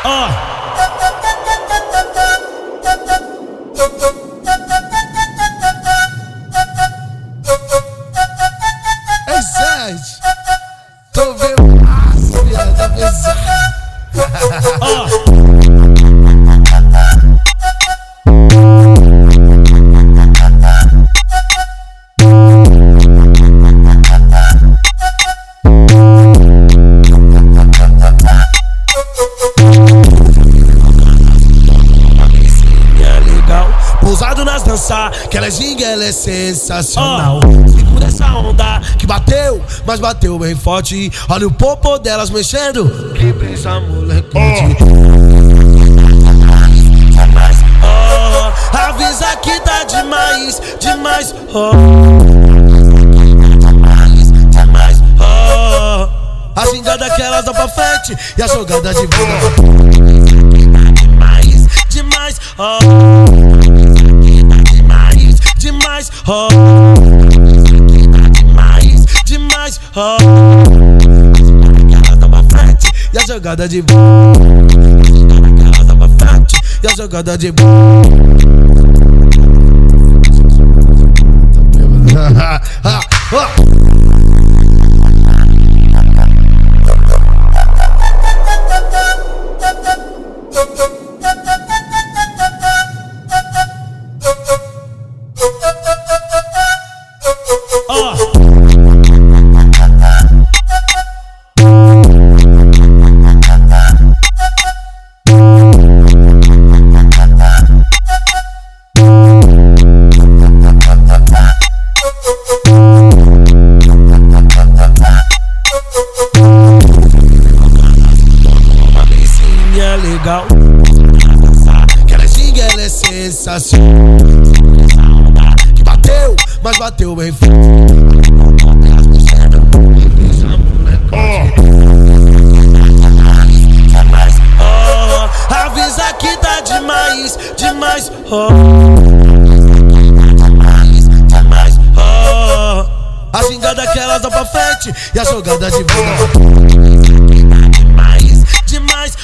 Ei, Sérgio, tô vendo massa, viado, tá pesado. Pousado nas dançar, que ela é ginga, ela é sensacional. Segura essa onda que bateu, mas bateu bem forte. Olha o popô delas mexendo, que pensa molecote. Avisa que tá demais, demais. A gingada que elas dão pra frente e a jogada de vida. Demais, demais, demais, ela dá pra frente e a jogada de ela dá pra frente e a jogada de legal. Que ela é ginga, ela é sensacional. Que bateu, mas bateu bem forte. Avisa que tá demais, demais. A gingada que elas dão pra frente e a jogada de vida. Demais,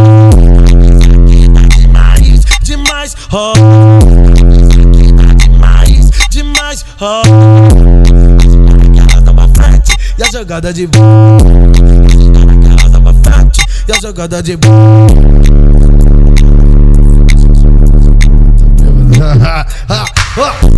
demais, demais, ela dá pra frente e a jogada de ela dá pra frente e a jogada de